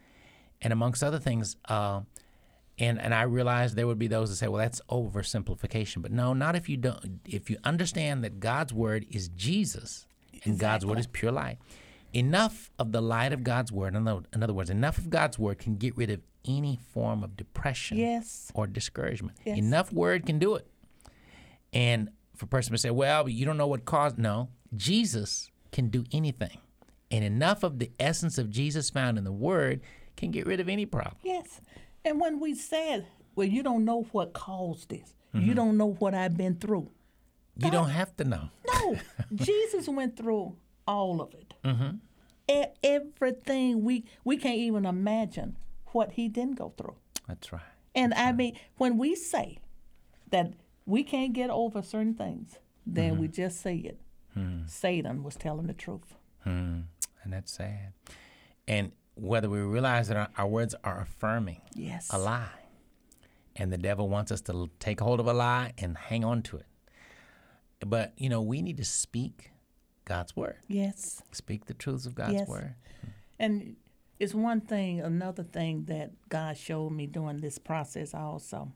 And amongst other things, uh, and and I realize there would be those that say, well, that's oversimplification. But no, not if you don't. If you understand that God's word is Jesus and God's word is pure light. Enough of the light of God's word, in other, in other words, enough of God's word can get rid of any form of depression yes. or discouragement. Yes. Enough word can do it. And for a person to say, well, but you don't know what caused, no, Jesus can do anything. And enough of the essence of Jesus found in the word can get rid of any problem. Yes. And when we said, well, you don't know what caused this. Mm-hmm. You don't know what I've been through. You God, don't have to know. No. Jesus went through all of it. Mm-hmm. E- everything. We, we can't even imagine what he didn't go through. That's right. And That's I right. mean, when we say that we can't get over certain things, then mm-hmm. we just say it. Hmm. Satan was telling the truth. Hmm. And that's sad. And whether we realize that our, our words are affirming yes. a lie, and the devil wants us to take hold of a lie and hang on to it. But, you know, we need to speak God's word. Yes. Speak the truths of God's yes. word. And it's one thing, another thing that God showed me during this process also.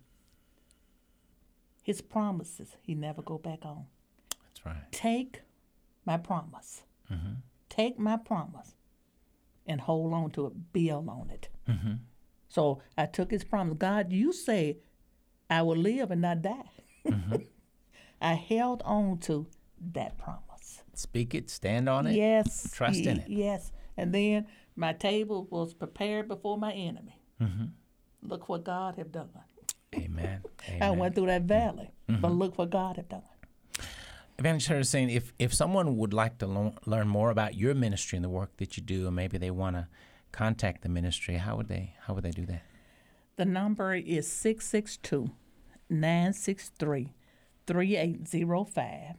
His promises, he never go back on. That's right. Take my promise. Mm-hmm. Take my promise and hold on to it, build on it. Mm-hmm. So I took his promise. God, you say I will live and not die. Mm-hmm. I held on to that promise. Speak it, stand on it. Yes. Trust y- in it. Yes. And then my table was prepared before my enemy. Mm-hmm. Look what God have done. Amen. Amen. I went through that valley, mm-hmm. but look what God have done. Evangelist Hurd is saying if, if someone would like to lo- learn more about your ministry and the work that you do, and maybe they want to contact the ministry, how would they how would they do that? The number is six six two, nine six three, three eight zero five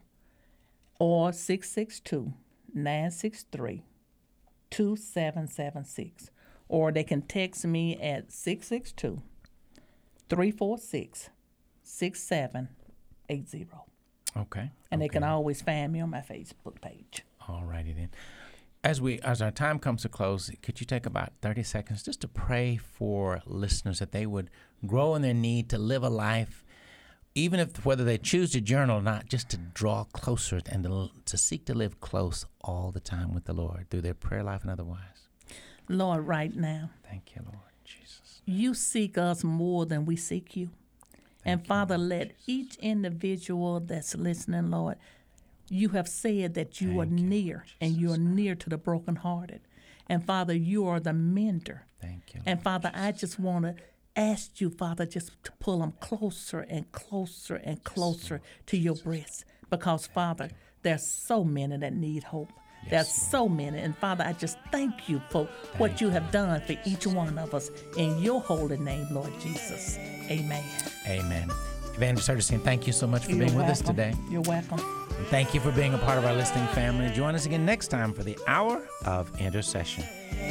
or six six two, nine six three, two seven seven six. Or they can text me at six six two, three four six, six seven eight zero. Okay. And okay. they can always find me on my Facebook page. All righty then. As we as our time comes to close, could you take about thirty seconds just to pray for listeners that they would grow in their need to live a life, even if whether they choose to journal or not, just to draw closer and to, to seek to live close all the time with the Lord through their prayer life and otherwise? Lord, right now. Thank you, Lord Jesus. You seek us more than we seek you. Thank and you, Father, Lord let Jesus. each individual that's listening, Lord, you have said that you Thank are you, near Lord and you are Jesus. near to the brokenhearted. And Father, you are the mender. Thank you, Lord And Father, Jesus. I just want to ask you, Father, just to pull them closer and closer and closer Lord to your Jesus. breast. Because, Thank Father, you. there's so many that need hope. Yes, There's Lord. so many. And Father, I just thank you for what you have done for each one of us. In your holy name, Lord Jesus. Amen. Amen. Evangelist Hurd is saying thank you so much for You're being with us welcome. today. You're welcome. And thank you for being a part of our listening family. Join us again next time for the Hour of Intercession.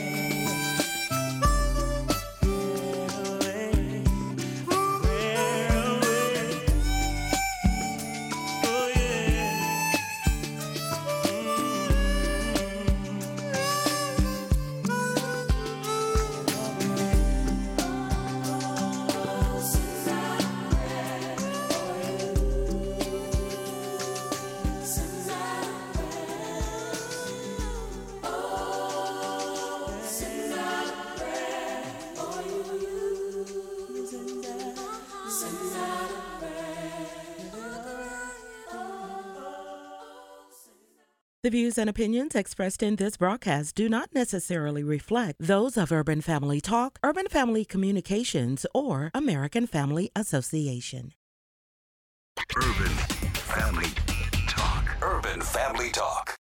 The views and opinions expressed in this broadcast do not necessarily reflect those of Urban Family Talk, Urban Family Communications, or American Family Association. Urban Family Talk. Urban Family Talk.